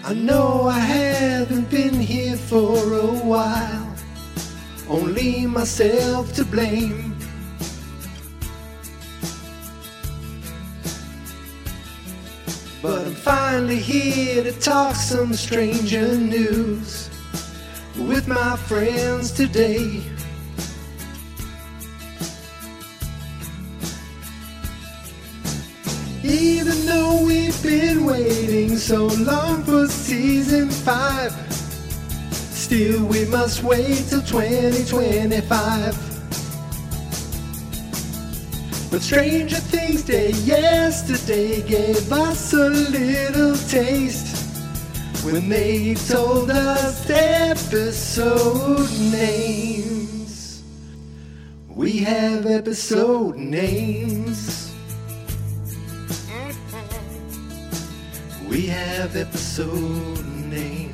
I know I haven't been here for a while, only myself to blame. But I'm finally here to talk some stranger news with my friends today. Even though we've been waiting so long for season 5, still we must wait till 2025. But Stranger Things Day yesterday gave us a little taste when they told us episode names. We have episode names. We have episode names.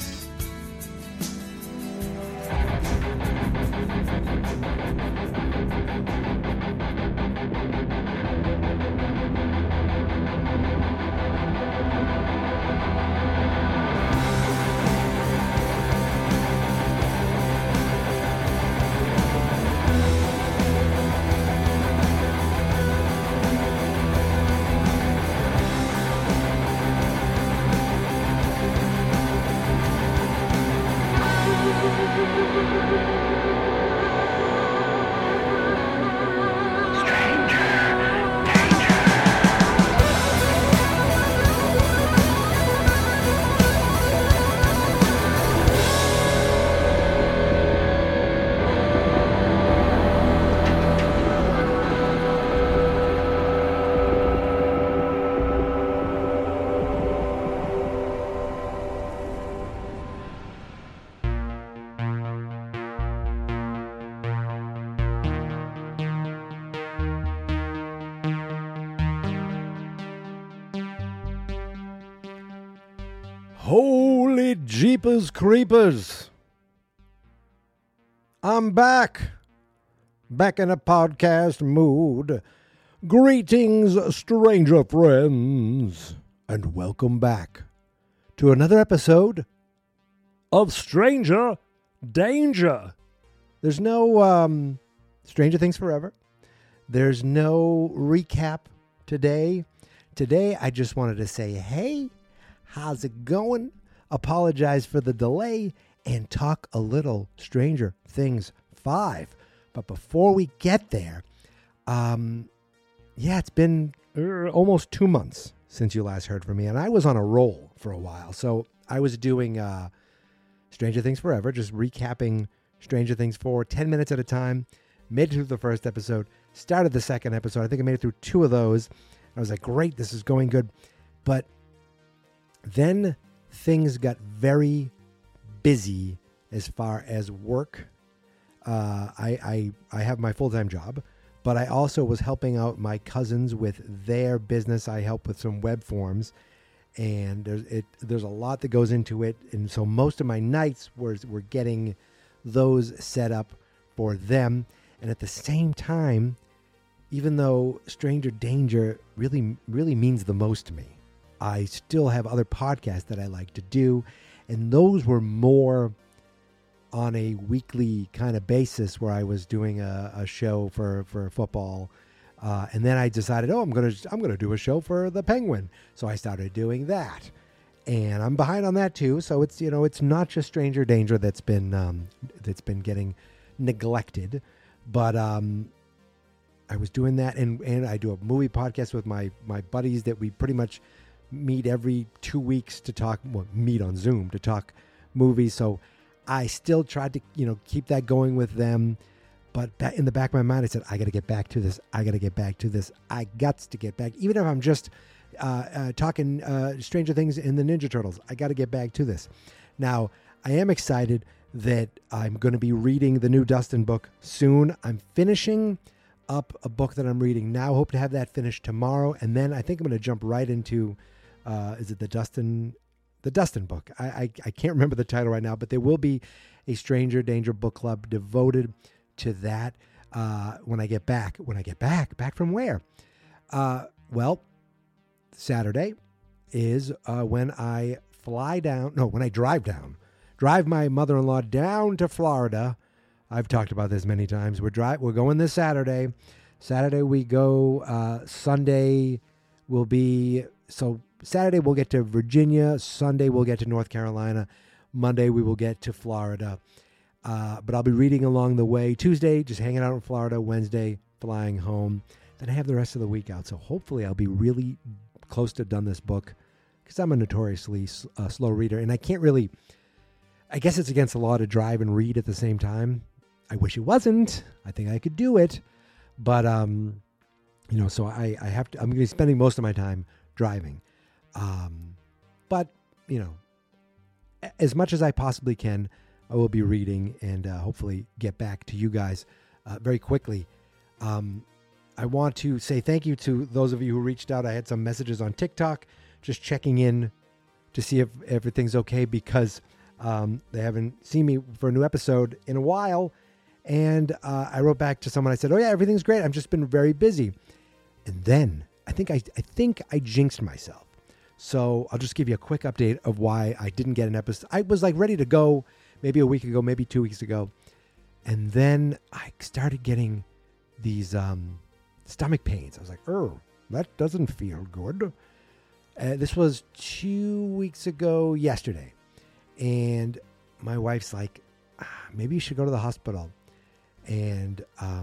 Holy Jeepers Creepers. I'm back in a podcast mood. Greetings, stranger friends, and welcome back to another episode of Stranger Danger. There's no Stranger Things Forever. There's no recap today. Today, I just wanted to say, hey, how's it going? Apologize for the delay and talk a little Stranger Things 5. But before we get there, it's been almost 2 months since you last heard from me, and I was on a roll for a while. So I was doing Stranger Things Forever, just recapping Stranger Things for 10 minutes at a time. Made it through the first episode, started the second episode. I think I made it through 2 of those. I was like, great, this is going good. But then things got very busy as far as work. I have my full-time job, but I also was helping out my cousins with their business. I help with some web forms, and there's a lot that goes into it. And so most of my nights were getting those set up for them. And at the same time, even though Stranger Danger really, really means the most to me, I still have other podcasts that I like to do, and those were more on a weekly kind of basis where I was doing a show for football, and then I decided, I'm gonna do a show for the Penguin, so I started doing that, and I'm behind on that too. So it's not just Stranger Danger that's been getting neglected, but I was doing that, and I do a movie podcast with my buddies that we pretty much meet every 2 weeks to talk, meet on Zoom to talk movies. So I still tried to, keep that going with them. But in the back of my mind, I said, I got to get back to this. I got to get back to this. I got to get back. Even if I'm just talking Stranger Things and the Ninja Turtles, I got to get back to this. Now, I am excited that I'm going to be reading the new Dustin book soon. I'm finishing up a book that I'm reading now. Hope to have that finished tomorrow. And then I think I'm going to jump right into, is it the Dustin book? I can't remember the title right now, but there will be a Stranger Danger book club devoted to that when I get back. Back from where? Well, Saturday is when I drive my mother-in-law down to Florida. I've talked about this many times. We're going this Saturday. Saturday we go. Sunday will be, so Saturday we'll get to Virginia. Sunday we'll get to North Carolina. Monday we will get to Florida. But I'll be reading along the way. Tuesday, just hanging out in Florida. Wednesday, flying home. Then I have the rest of the week out. So hopefully I'll be really close to done this book, because I'm a notoriously slow reader. And I can't really, I guess it's against the law to drive and read at the same time. I wish it wasn't. I think I could do it. But, so I have to, I'm going to be spending most of my time driving. But, as much as I possibly can, I will be reading and hopefully get back to you guys very quickly. I want to say thank you to those of you who reached out. I had some messages on TikTok just checking in to see if everything's okay, because they haven't seen me for a new episode in a while. And I wrote back to someone. I said, oh, yeah, everything's great. I've just been very busy. And then I think I jinxed myself. So I'll just give you a quick update of why I didn't get an episode. I was like ready to go maybe a week ago, maybe 2 weeks ago. And then I started getting these stomach pains. I was like, oh, that doesn't feel good. This was 2 weeks ago yesterday. And my wife's like, maybe you should go to the hospital. And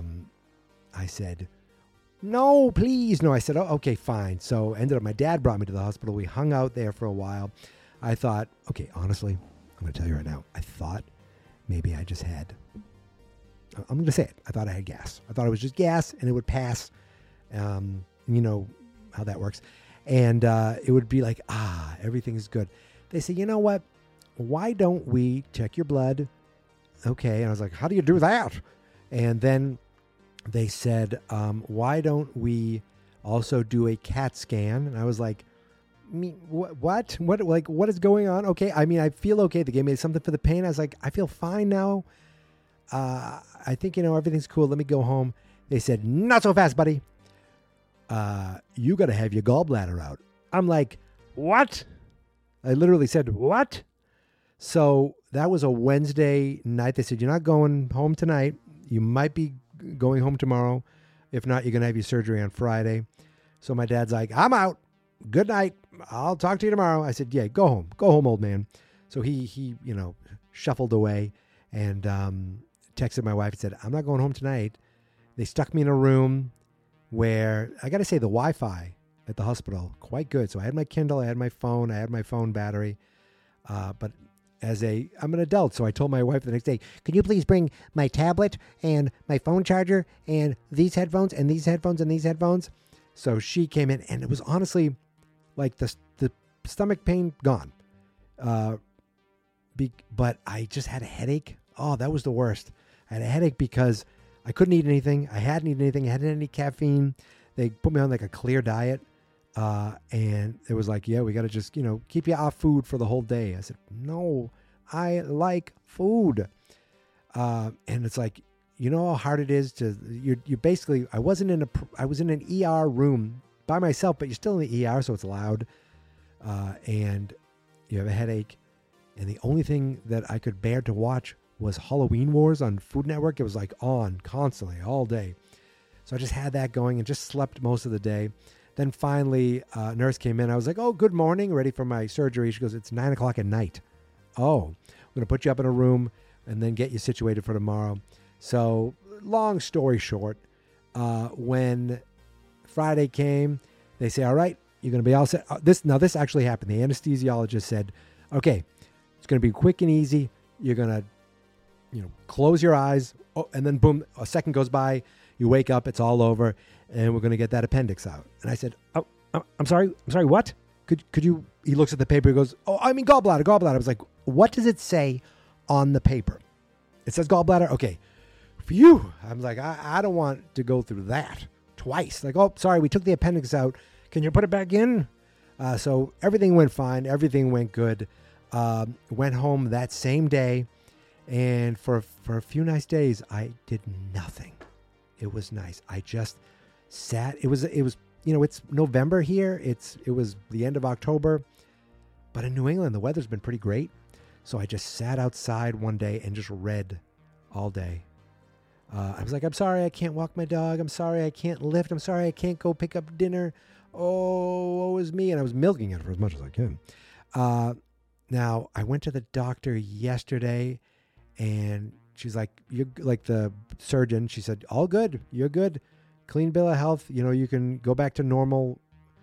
I said, no, please. No, I said, oh, okay, fine. So ended up, my dad brought me to the hospital. We hung out there for a while. I thought, okay, honestly, I'm going to tell you right now. I thought maybe I just had, I'm going to say it. I thought I had gas. I thought it was just gas and it would pass. You know how that works. And it would be like, everything's good. They say, you know what? Why don't we check your blood? Okay. And I was like, how do you do that? And then they said, why don't we also do a CAT scan? And I was like, what? Like, what is going on? Okay. I mean, I feel okay. They gave me something for the pain. I was like, I feel fine now. I think, everything's cool. Let me go home. They said, not so fast, buddy. You got to have your gallbladder out. I'm like, what? I literally said, what? So that was a Wednesday night. They said, you're not going home tonight. You might be going home tomorrow. If not, you're going to have your surgery on Friday. So my dad's like, I'm out. Good night. I'll talk to you tomorrow. I said, yeah, go home. Go home, old man. So he shuffled away and texted my wife and said, I'm not going home tonight. They stuck me in a room where, I got to say, the Wi-Fi at the hospital, quite good. So I had my Kindle, I had my phone, I had my phone battery. But I'm an adult, so I told my wife the next day, can you please bring my tablet and my phone charger and these headphones and these headphones and these headphones? So she came in, and it was honestly like the stomach pain gone. But I just had a headache. Oh, that was the worst. I had a headache because I couldn't eat anything. I hadn't eaten anything. I hadn't had any caffeine. They put me on like a clear diet. And it was like, yeah, we got to just, keep you off food for the whole day. I said, no, I like food. And it's like, how hard it is to, you're basically, I was in an ER room by myself, but you're still in the ER. So it's loud. And you have a headache. And the only thing that I could bear to watch was Halloween Wars on Food Network. It was like on constantly all day. So I just had that going and just slept most of the day. Then finally, a nurse came in. I was like, oh, good morning, ready for my surgery. She goes, it's 9:00 at night. Oh, I'm going to put you up in a room and then get you situated for tomorrow. So long story short, when Friday came, they say, all right, you're going to be all set. This actually happened. The anesthesiologist said, okay, it's going to be quick and easy. You're going to, close your eyes. Oh, and then boom, a second goes by. You wake up, it's all over, and we're going to get that appendix out. And I said, oh, I'm sorry, what? Could you, he looks at the paper, he goes, oh, I mean gallbladder. I was like, what does it say on the paper? It says gallbladder? Okay. Phew. I'm like, I don't want to go through that twice. Like, oh, sorry, we took the appendix out. Can you put it back in? So everything went fine. Everything went good. Went home that same day. And for a few nice days, I did nothing. It was nice. I just sat. It was. It's November here. It was the end of October. But in New England, the weather's been pretty great. So I just sat outside one day and just read all day. I was like, I'm sorry I can't walk my dog. I'm sorry I can't lift. I'm sorry I can't go pick up dinner. Oh, woe is me. And I was milking it for as much as I can. Now, I went to the doctor yesterday, and she's like, you're like the surgeon. She said, all good. You're good. Clean bill of health. You know, you can go back to normal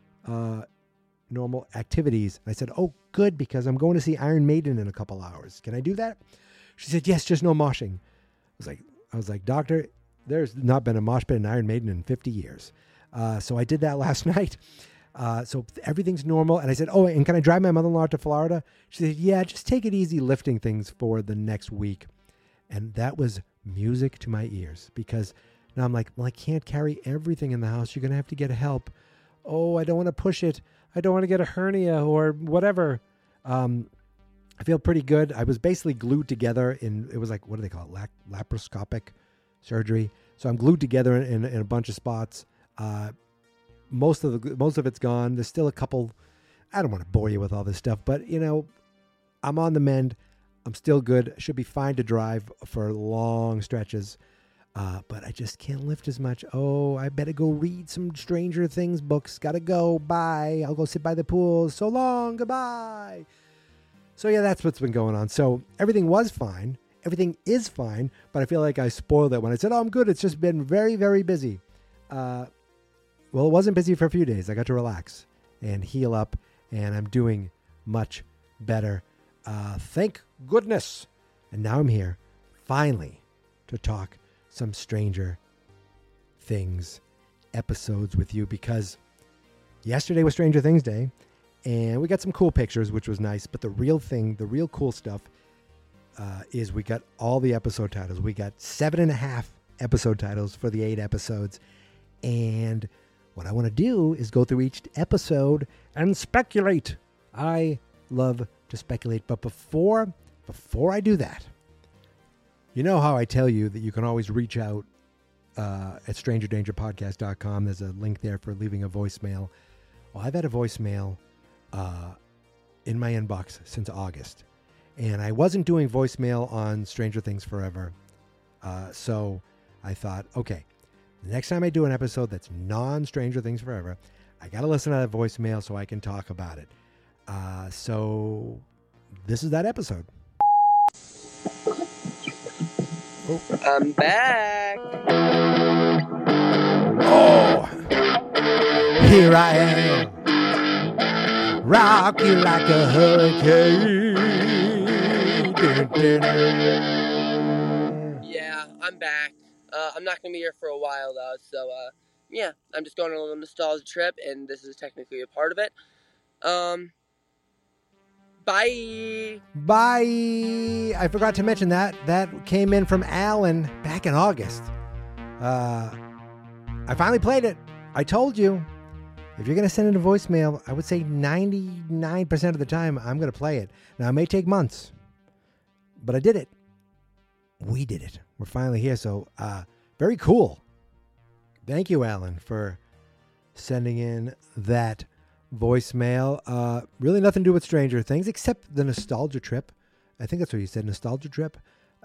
activities. And I said, oh, good, because I'm going to see Iron Maiden in a couple hours. Can I do that? She said, yes, just no moshing. I was like, doctor, there's not been a mosh pit in Iron Maiden in 50 years. So I did that last night. So everything's normal. And I said, oh, and can I drive my mother-in-law to Florida? She said, yeah, just take it easy lifting things for the next week. And that was music to my ears, because now I'm like, well, I can't carry everything in the house. You're going to have to get help. Oh, I don't want to push it. I don't want to get a hernia or whatever. I feel pretty good. I was basically glued together it was like, what do they call it? Laparoscopic surgery. So I'm glued together in a bunch of spots. Most of it's gone. There's still a couple. I don't want to bore you with all this stuff, but you know, I'm on the mend. I'm still good. Should be fine to drive for long stretches. But I just can't lift as much. Oh, I better go read some Stranger Things books. Gotta go. Bye. I'll go sit by the pool. So long. Goodbye. So yeah, that's what's been going on. So everything was fine. Everything is fine. But I feel like I spoiled it when I said, oh, I'm good. It's just been very, very busy. Well, it wasn't busy for a few days. I got to relax and heal up. And I'm doing much better. Thank goodness. And now I'm here, finally, to talk some Stranger Things episodes with you, because yesterday was Stranger Things Day, and we got some cool pictures, which was nice. But the real thing, the real cool stuff is we got all the episode titles. We got 7.5 episode titles for the 8 episodes. And what I want to do is go through each episode and speculate. I love to speculate. But before I do that, you know how I tell you that you can always reach out at strangerdangerpodcast.com. There's a link there for leaving a voicemail. Well, I've had a voicemail in my inbox since August. And I wasn't doing voicemail on Stranger Things Forever. So I thought, okay, the next time I do an episode that's non-Stranger Things Forever, I got to listen to that voicemail so I can talk about it. So this is that episode. Oh. I'm back. Oh, here I am. Rock you like a hurricane. Yeah, I'm back. I'm not going to be here for a while, though. So, yeah, I'm just going on a little nostalgia trip, and this is technically a part of it. Bye. Bye. I forgot to mention that. That came in from Alan back in August. I finally played it. I told you. If you're going to send in a voicemail, I would say 99% of the time I'm going to play it. Now, it may take months, but I did it. We did it. We're finally here. So, very cool. Thank you, Alan, for sending in that voicemail. Really nothing to do with Stranger Things except the nostalgia trip. I think that's what you said, nostalgia trip.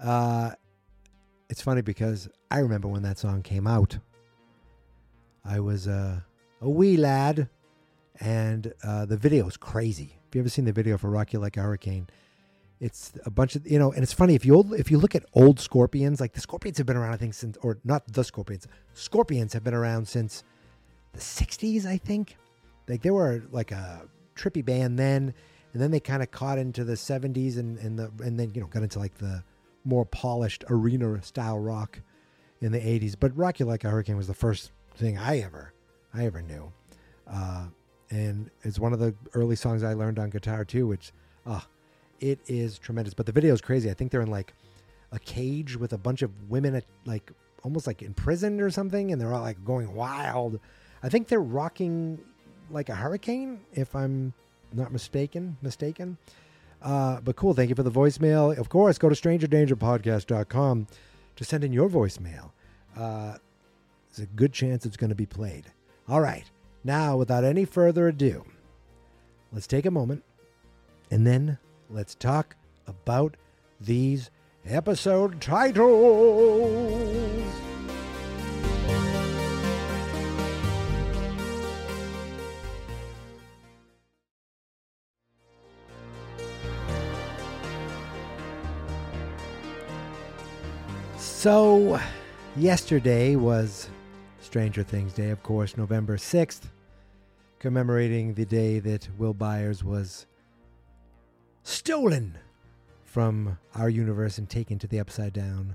It's funny because I remember when that song came out. I was a wee lad, and the video is crazy. If you ever seen the video for Rock You Like a Hurricane, it's a bunch of, and it's funny if you look at old Scorpions, like the Scorpions have been around, I think, since, or not the Scorpions, Scorpions have been around since the 60s, I think. Like they were like a trippy band then, and then they kind of caught into the 70s and then got into like the more polished arena style rock in the 80s. But Rock You Like a Hurricane was the first thing I ever knew, and it's one of the early songs I learned on guitar too, which it is tremendous. But the video is crazy. I think they're in like a cage with a bunch of women at like almost like in prison or something, and they're all like going wild. I think they're rocking like a hurricane, if I'm not mistaken. But cool. Thank you for the voicemail. Of course, go to strangerdangerpodcast.com to send in your voicemail. There's a good chance it's going to be played. All right. Now, without any further ado, let's take a moment And then let's talk about these episode titles. So, yesterday was Stranger Things Day, of course, November 6th, commemorating the day that Will Byers was stolen from our universe and taken to the Upside Down.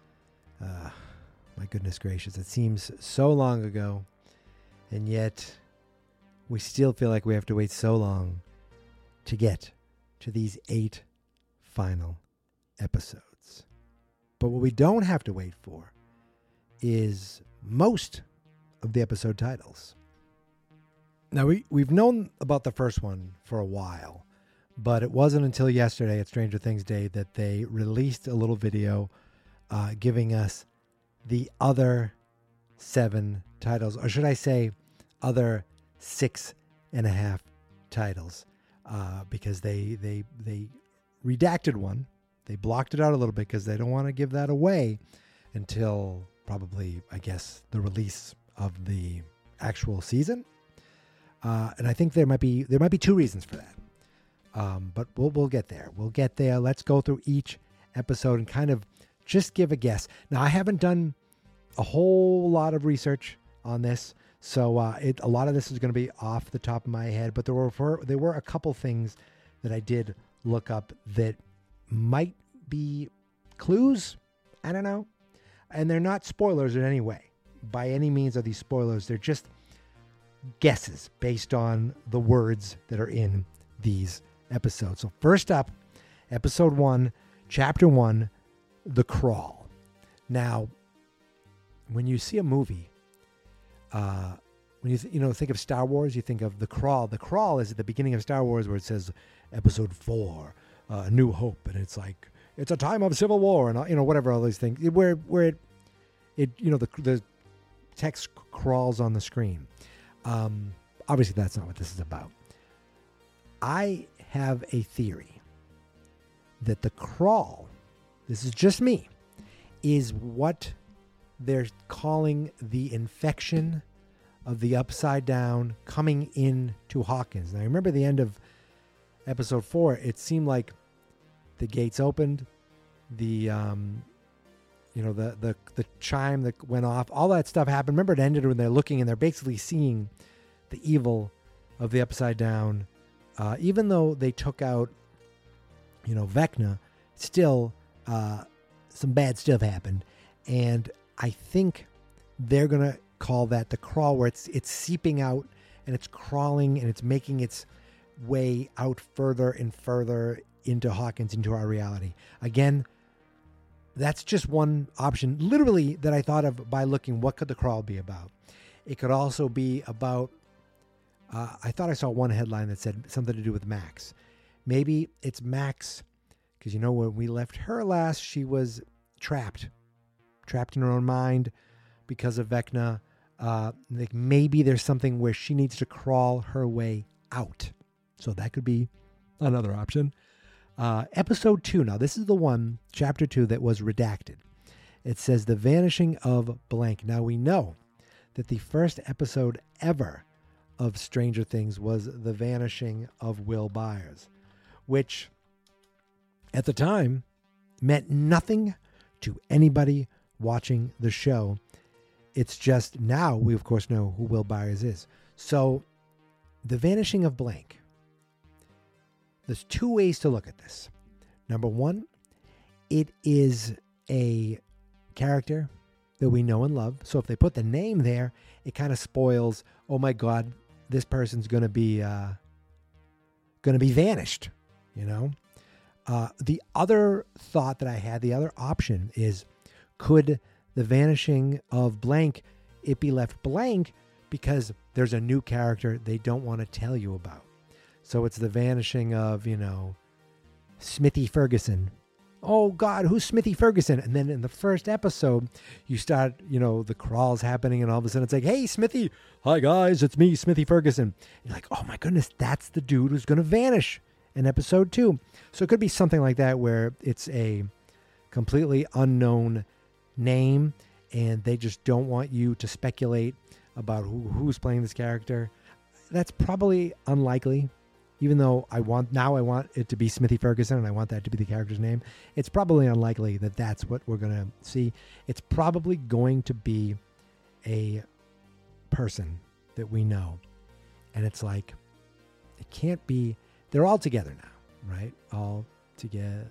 My goodness gracious, it seems so long ago, and yet we still feel like we have to wait so long to get to these 8 final episodes. But what we don't have to wait for is most of the episode titles. Now, we've known about the first one for a while, but it wasn't until yesterday at Stranger Things Day that they released a little video giving us the other 7 titles, or should I say other 6.5 titles, because they redacted one. They blocked it out a little bit because they don't want to give that away until probably, I guess, the release of the actual season. And I think there might be 2 reasons for that. But we'll get there. We'll get there. Let's go through each episode and kind of just give a guess. Now, I haven't done a whole lot of research on this, so a lot of this is going to be off the top of my head. But there were a couple things that I did look up that might be clues. I don't know. And they're not spoilers in any way. By any means are these spoilers. They're just guesses based on the words that are in these episodes. So first up, episode 1, chapter 1, The Crawl. Now, when you see a movie, when you think of Star Wars, you think of The Crawl. The Crawl is at the beginning of Star Wars where it says episode 4, A New Hope, and it's like it's a time of civil war, and whatever all these things where the text crawls on the screen. Obviously, that's not what this is about. I have a theory that the crawl, this is just me, is what they're calling the infection of the Upside Down coming into Hawkins. Now, remember the end of episode 4, it seemed like the gates opened, the chime that went off, all that stuff happened. Remember, it ended when they're looking and they're basically seeing the evil of the Upside Down. Even though they took out, Vecna, still some bad stuff happened. And I think they're going to call that the crawl, where it's seeping out and it's crawling and it's making its way out further and further into Hawkins, into our reality. Again, that's just one option, literally, that I thought of by looking, what could the crawl be about? It could also be about, I thought I saw one headline that said something to do with Max. Maybe it's Max, because when we left her last, she was trapped in her own mind because of Vecna. Like maybe there's something where she needs to crawl her way out. So that could be another option. Episode 2. Now, this is the one, chapter 2, that was redacted. It says The Vanishing of Blank. Now, we know that the first episode ever of Stranger Things was The Vanishing of Will Byers, which at the time meant nothing to anybody watching the show. It's just now we, of course, know who Will Byers is. So, The Vanishing of Blank. There's 2 ways to look at this. Number 1, it is a character that we know and love. So if they put the name there, it kind of spoils, oh my God, this person's going to be vanished, The other thought that I had, the other option is, could The Vanishing of Blank, it be left blank because there's a new character they don't want to tell you about? So it's the vanishing of, Smithy Ferguson. Oh, God, who's Smithy Ferguson? And then in the first episode, you start, the crawls happening, and all of a sudden it's like, hey, Smithy. Hi, guys, it's me, Smithy Ferguson. You're like, oh, my goodness, that's the dude who's going to vanish in episode 2. So it could be something like that where it's a completely unknown name and they just don't want you to speculate about who's playing this character. That's probably unlikely, even though I want it to be Smithy Ferguson and I want that to be the character's name. It's probably unlikely that that's what we're going to see. It's probably going to be a person that we know. And it's like, it can't be, they're all together now, right? All together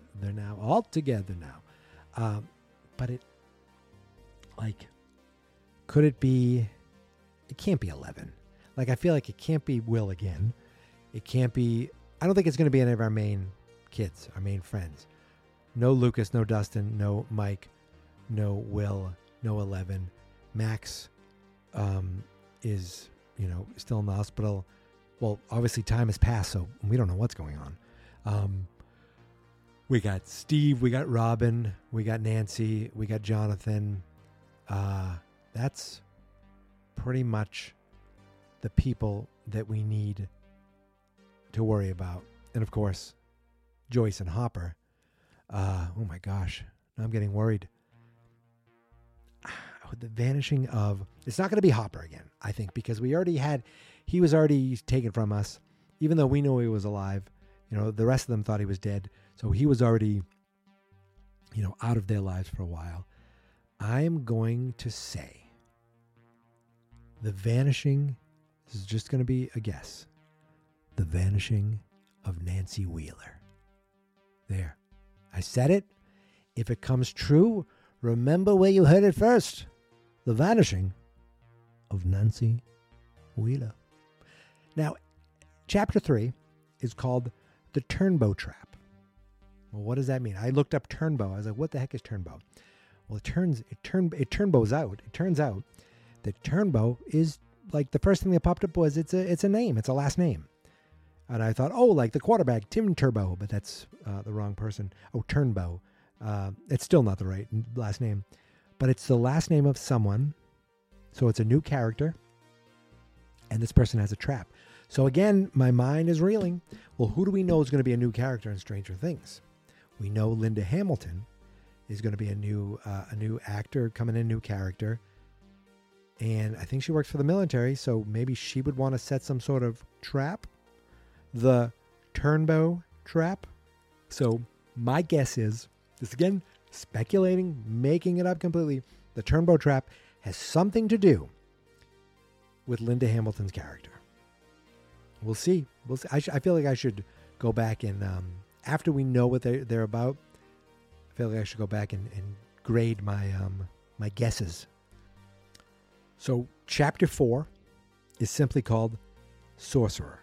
now. But it, like, could it be, it can't be 11. Like, I feel like it can't be Will again. It can't be, I don't think it's going to be any of our main kids, our main friends. No Lucas, no Dustin, no Mike, no Will, no 11. Max is, still in the hospital. Well, obviously time has passed, so we don't know what's going on. We got Steve, we got Robin, we got Nancy, we got Jonathan. That's pretty much the people that we need to worry about. And of course, Joyce and Hopper. Oh my gosh, now I'm getting worried. The vanishing of, it's not going to be Hopper again, I think, because he was already taken from us, even though we know he was alive. The rest of them thought he was dead. So he was already, out of their lives for a while. I'm going to say the vanishing, this is just going to be a guess, the vanishing of Nancy Wheeler. There. I said it. If it comes true, remember where you heard it first. The vanishing of Nancy Wheeler. Now, chapter 3 is called The Turnbow Trap. Well, what does that mean? I looked up turnbow. I was like, what the heck is turnbow? Well, it turnbows out. It turns out that turnbow is, like, the first thing that popped up was it's a name. It's a last name. And I thought, like the quarterback, Tim Turbo, but that's the wrong person. Oh, Turnbow. It's still not the right last name. But it's the last name of someone. So it's a new character. And this person has a trap. So again, my mind is reeling. Well, who do we know is going to be a new character in Stranger Things? We know Linda Hamilton is going to be a new actor coming in, new character. And I think she works for the military, so maybe she would want to set some sort of trap. The Turnbow Trap. So my guess is, this again, speculating, making it up completely, the Turnbow Trap has something to do with Linda Hamilton's character. We'll see. I feel like I should go back and, after we know what they're about, I feel like I should go back and grade my guesses. So chapter 4 is simply called Sorcerer.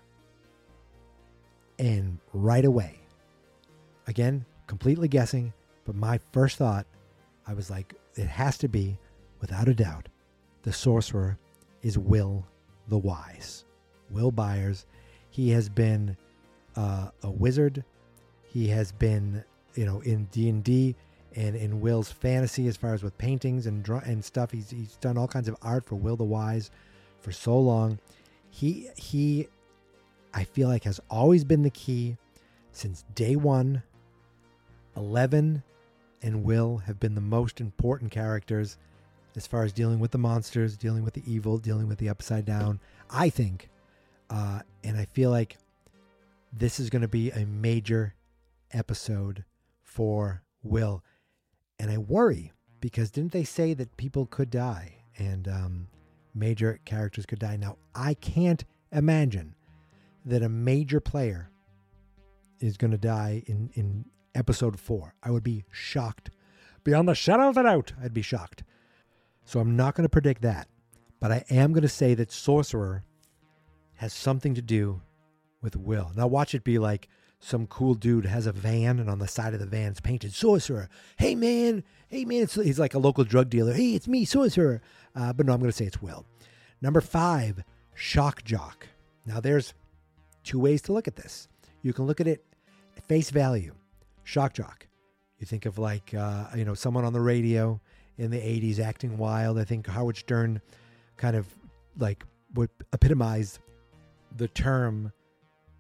And right away, again, completely guessing, but my first thought, I was like, it has to be, without a doubt, the sorcerer is Will the Wise. Will Byers. He has been a wizard. He has been, in D&D and in Will's fantasy, as far as with paintings and stuff. He's done all kinds of art for Will the Wise for so long. He I feel like has always been the key since day one. 11 and Will have been the most important characters as far as dealing with the monsters, dealing with the evil, dealing with the upside down, I think. And I feel like this is going to be a major episode for Will. And I worry, because didn't they say that people could die and major characters could die? Now, I can't imagine that a major player is going to die in episode 4. I would be shocked. Beyond the shadow of a doubt, I'd be shocked. So I'm not going to predict that. But I am going to say that Sorcerer has something to do with Will. Now watch it be like some cool dude has a van, and on the side of the van it's painted Sorcerer. Hey man. He's like a local drug dealer. Hey, it's me, Sorcerer. But no, I'm going to say it's Will. Number 5, Shock Jock. Now there's 2 ways to look at this. You can look at it at face value. Shock Jock. You think of like, someone on the radio in the 80s acting wild. I think Howard Stern kind of like would epitomize the term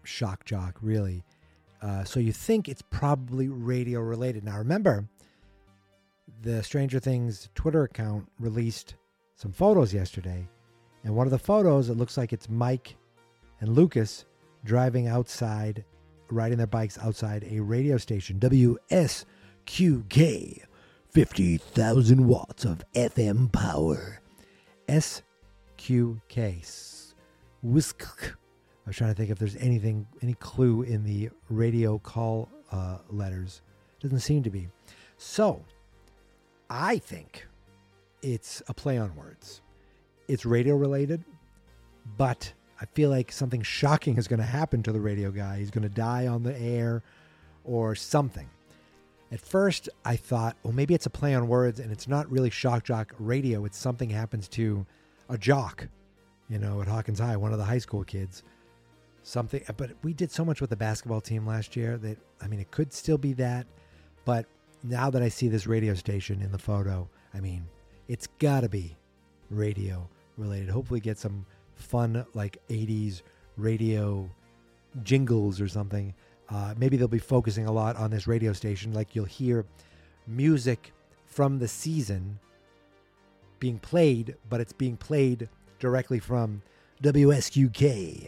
shock jock, really. So you think it's probably radio related. Now remember, the Stranger Things Twitter account released some photos yesterday. And one of the photos, it looks like it's Mike and Lucas driving outside, riding their bikes outside a radio station, WSQK, 50,000 watts of FM power. SQK. Whisk. I was trying to think if there's any clue in the radio call letters. Doesn't seem to be. So, I think it's a play on words. It's radio related, but I feel like something shocking is going to happen to the radio guy. He's going to die on the air or something. At first, I thought, well, maybe it's a play on words and it's not really shock jock radio. It's something happens to a jock, at Hawkins High, one of the high school kids. Something, but we did so much with the basketball team last year that, it could still be that. But now that I see this radio station in the photo, it's got to be radio related. Hopefully get some fun, like 80s radio jingles or something. Maybe they'll be focusing a lot on this radio station. Like you'll hear music from the season being played, but it's being played directly from WSQK.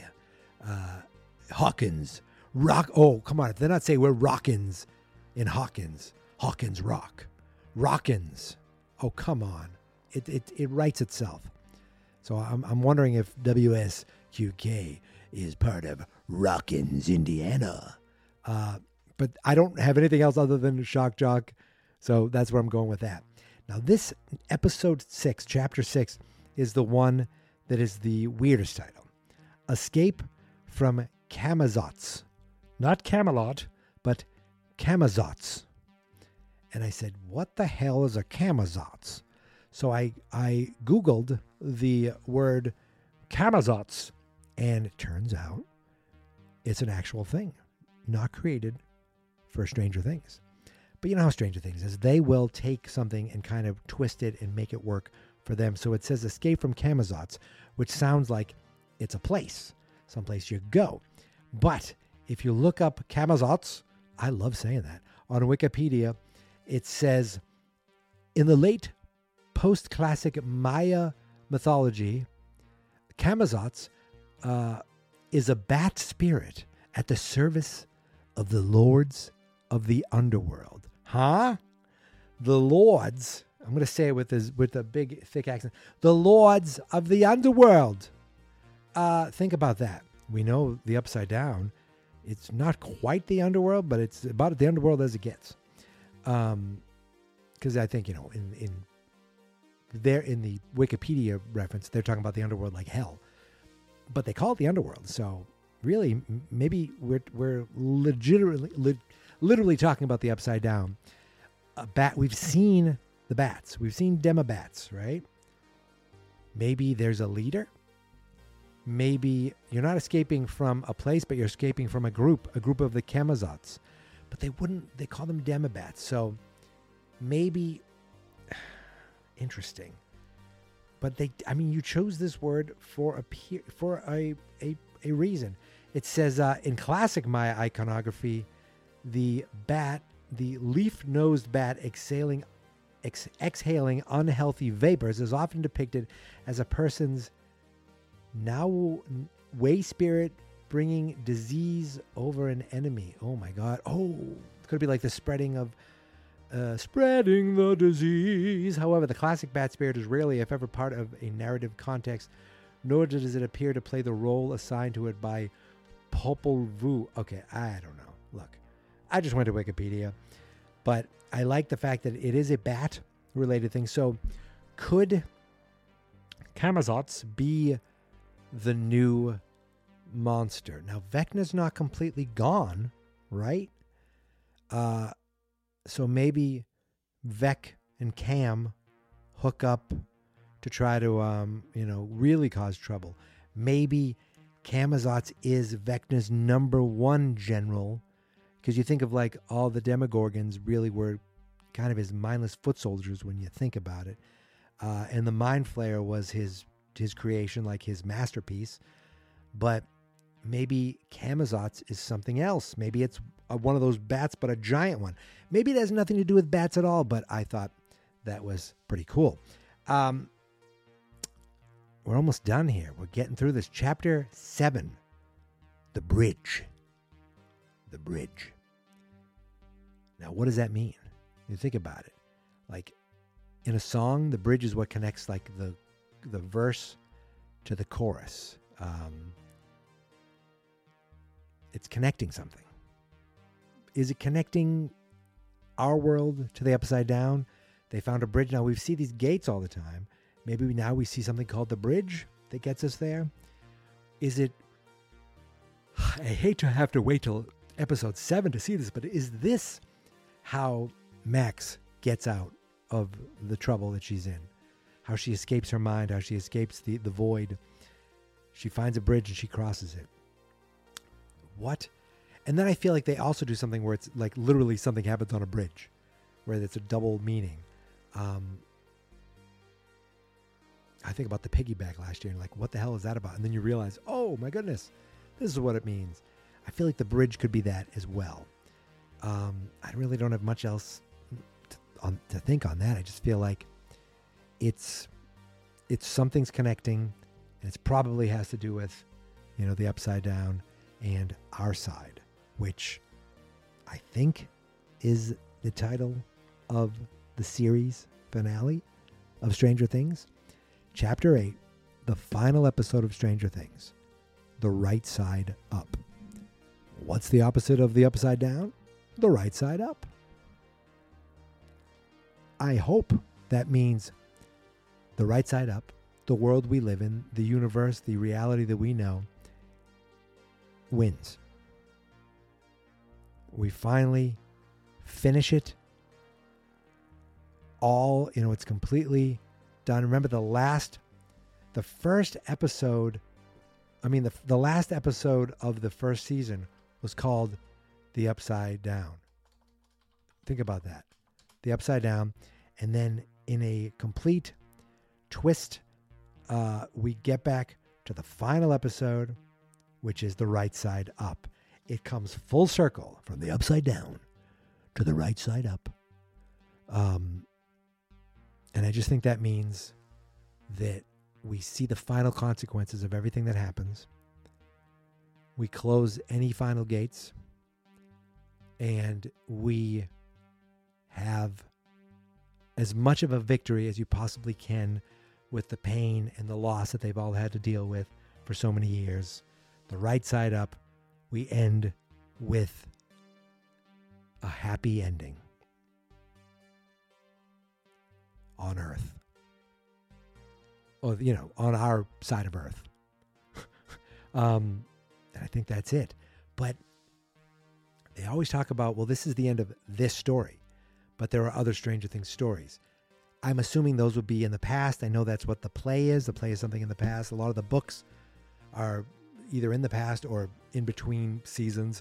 Hawkins rock. Oh, come on. If they're not saying we're Rockins in Hawkins rock. Rockins. Oh, come on. It writes itself. So I'm wondering if WSQK is part of Rockins, Indiana. But I don't have anything else other than shock jock. So that's where I'm going with that. Now this episode 6, chapter 6, is the one that is the weirdest title. Escape from Camazotz. Not Camelot, but Camazotz. And I said, what the hell is a Camazotz? So I Googled the word Camazotz, and it turns out it's an actual thing, not created for Stranger Things. But you know how Stranger Things is. They will take something and kind of twist it and make it work for them. So it says escape from Camazotz, which sounds like it's a place, someplace you go. But if you look up Camazotz, I love saying that, on Wikipedia, it says, in the late post-classic Maya mythology, Camazotz is a bat spirit at the service of the lords of the underworld. Huh? The lords, I'm going to say it with a big, thick accent, the lords of the underworld. Think about that. We know the Upside Down. It's not quite the underworld, but it's about the underworld as it gets. Because I think, in the Wikipedia reference, they're talking about the underworld like hell. But they call it the underworld. So really, maybe we're literally talking about the Upside Down. We've seen the bats. We've seen demobats, right? Maybe there's a leader. Maybe you're not escaping from a place, but you're escaping from a group of the Camazotz. But they call them demobats. So maybe, interesting. But you chose this word for a reason. It says in classic Maya iconography, the leaf-nosed bat exhaling unhealthy vapors is often depicted as a person's way spirit bringing disease over an enemy. Oh my God. Oh, it could be like the spreading the disease. However, the classic bat spirit is rarely, if ever, part of a narrative context, nor does it appear to play the role assigned to it by Popol Vuh. Okay, I don't know. Look, I just went to Wikipedia, but I like the fact that it is a bat-related thing. So could Camazotz be the new monster? Now, Vecna's not completely gone, right? So maybe Vec and Cam hook up to try to, really cause trouble. Maybe Camazotz is Vecna's number one general, because you think of like all the Demogorgons really were kind of his mindless foot soldiers when you think about it. And the Mind Flayer was his creation, like his masterpiece. But maybe Camazotz is something else. Maybe it's one of those bats, but a giant one. Maybe it has nothing to do with bats at all, but I thought that was pretty cool. We're almost done here. We're getting through this. Chapter 7, The Bridge. The Bridge. Now, what does that mean? You think about it. Like, in a song, the bridge is what connects, like, the verse to the chorus. It's connecting something. Is it connecting our world to the Upside Down? They found a bridge. Now, we see these gates all the time. Maybe now we see something called the bridge that gets us there. Is it... I hate to have to wait till episode 7 to see this, but is this how Max gets out of the trouble that she's in? How she escapes her mind, how she escapes the void. She finds a bridge and she crosses it. What? And then I feel like they also do something where it's like literally something happens on a bridge, where it's a double meaning. I think about the piggyback last year and like, what the hell is that about? And then you realize, oh my goodness, this is what it means. I feel like the bridge could be that as well. I really don't have much else to think on that. I just feel like it's something's connecting, and it probably has to do with, the Upside Down and our side, which I think is the title of the series finale of Stranger Things. Chapter 8, the final episode of Stranger Things, The Right Side Up. What's the opposite of the Upside Down? The right side up. I hope that means the right side up, the world we live in, the universe, the reality that we know, wins. We finally finish it all, it's completely done. Remember the last episode of the first season was called The Upside Down. Think about that. The Upside Down. And then in a complete twist, we get back to the final episode, which is The Right Side Up. It comes full circle from the Upside Down to the right side up. And I just think that means that we see the final consequences of everything that happens. We close any final gates, and we have as much of a victory as you possibly can with the pain and the loss that they've all had to deal with for so many years. The right side up, we end with a happy ending on Earth. Or, on our side of Earth. And I think that's it. But they always talk about, well, this is the end of this story. But there are other Stranger Things stories. I'm assuming those would be in the past. I know that's what the play is. The play is something in the past. A lot of the books are either in the past or in between seasons.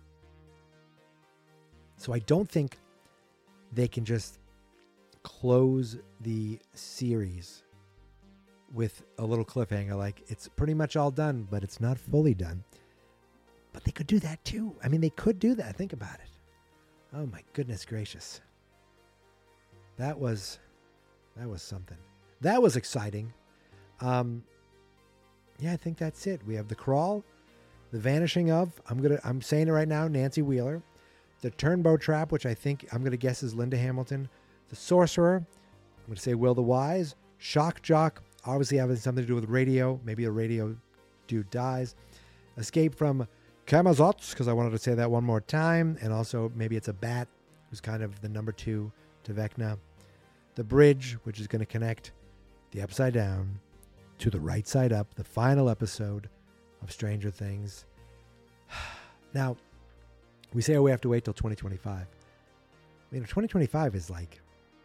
So I don't think they can just close the series with a little cliffhanger, like it's pretty much all done, but it's not fully done. But they could do that too. I mean, they could do that. Think about it. Oh my goodness gracious. That was something. That was exciting. Yeah, I think that's it. We have The Crawl, The Vanishing of, I'm saying it right now, Nancy Wheeler, The Turnbow Trap, which I'm going to guess is Linda Hamilton, The Sorcerer, I'm going to say Will the Wise, Shock Jock, obviously having something to do with radio. Maybe a radio dude dies. Escape from Camazotz, because I wanted to say that one more time. And also maybe it's a bat, who's kind of the number 2 to Vecna. The Bridge, which is going to connect the Upside Down to the right side up. The final episode of Stranger Things. Now, we say, we have to wait till 2025. 2025 is like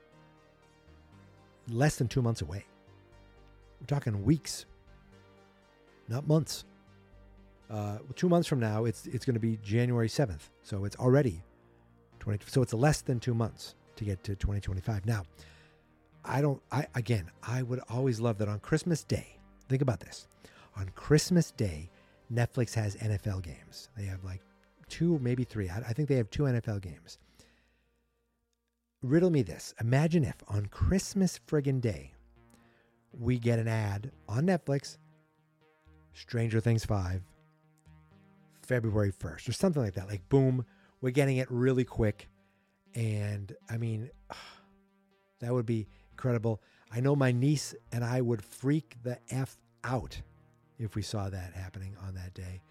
less than 2 months away. We're talking weeks, not months. 2 months from now, it's going to be January 7th. So it's already so it's less than 2 months to get to 2025. Now, I would always love that on Christmas Day. Think about this. On Christmas Day, Netflix has NFL games. They have like 2, maybe 3. I think they have 2 NFL games. Riddle me this. Imagine if on Christmas friggin' Day, we get an ad on Netflix, Stranger Things 5, February 1st, or something like that. Like, boom, we're getting it really quick. And, I mean, that would be incredible. I know my niece and I would freak the F out if we saw that happening on that day.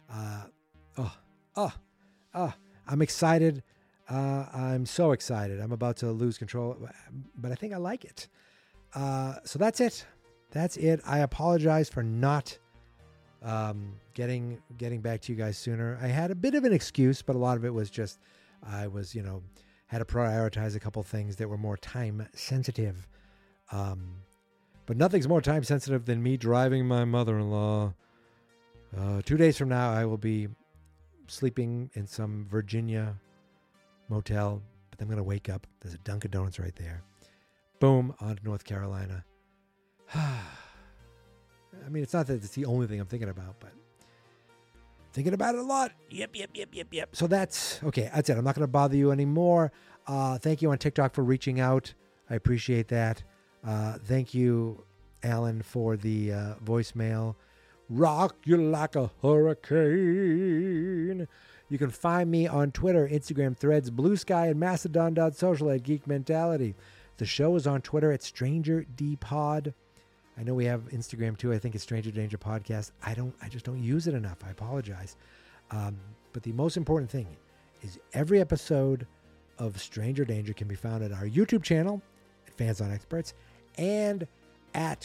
I'm excited. I'm so excited. I'm about to lose control, but I think I like it. So that's it. That's it. I apologize for not getting back to you guys sooner. I had a bit of an excuse, but a lot of it was just I was, had to prioritize a couple things that were more time sensitive. But nothing's more time sensitive than me driving my mother-in-law. 2 days from now, I will be sleeping in some Virginia motel, but then I'm going to wake up. There's a Dunkin' Donuts right there. Boom, on to North Carolina. I mean, it's not that it's the only thing I'm thinking about, but thinking about it a lot. Yep. So that's okay. That's it. I'm not going to bother you anymore. Thank you on TikTok for reaching out. I appreciate that. Thank you, Alan, for the voicemail. Rock you like a hurricane. You can find me on Twitter, Instagram, Threads, Blue Sky, and Mastodon.social at Geek Mentality. The show is on Twitter at Stranger D Pod. I know we have Instagram too. I think it's Stranger Danger Podcast. I just don't use it enough. I apologize. But the most important thing is every episode of Stranger Danger can be found at our YouTube channel at Fans on Experts and at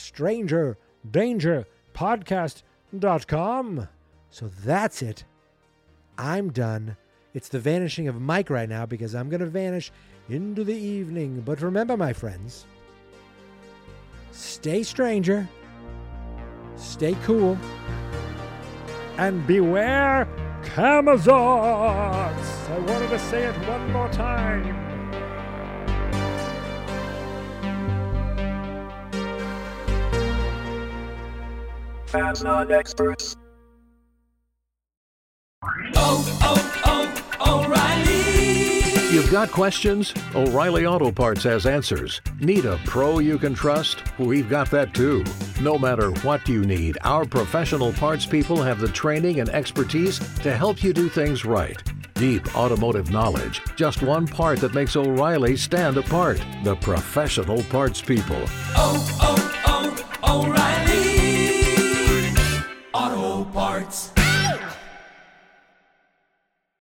StrangerDangerPodcast.com. So that's it. I'm done. It's the vanishing of Mike right now because I'm going to vanish into the evening. But remember, my friends, stay stranger, stay cool, and beware Camazotz. I wanted to say it one more time. Fans Not Experts. O'Reilly! You've got questions? O'Reilly Auto Parts has answers. Need a pro you can trust? We've got that too. No matter what you need, our professional parts people have the training and expertise to help you do things right. Deep automotive knowledge. Just one part that makes O'Reilly stand apart. The professional parts people. O'Reilly!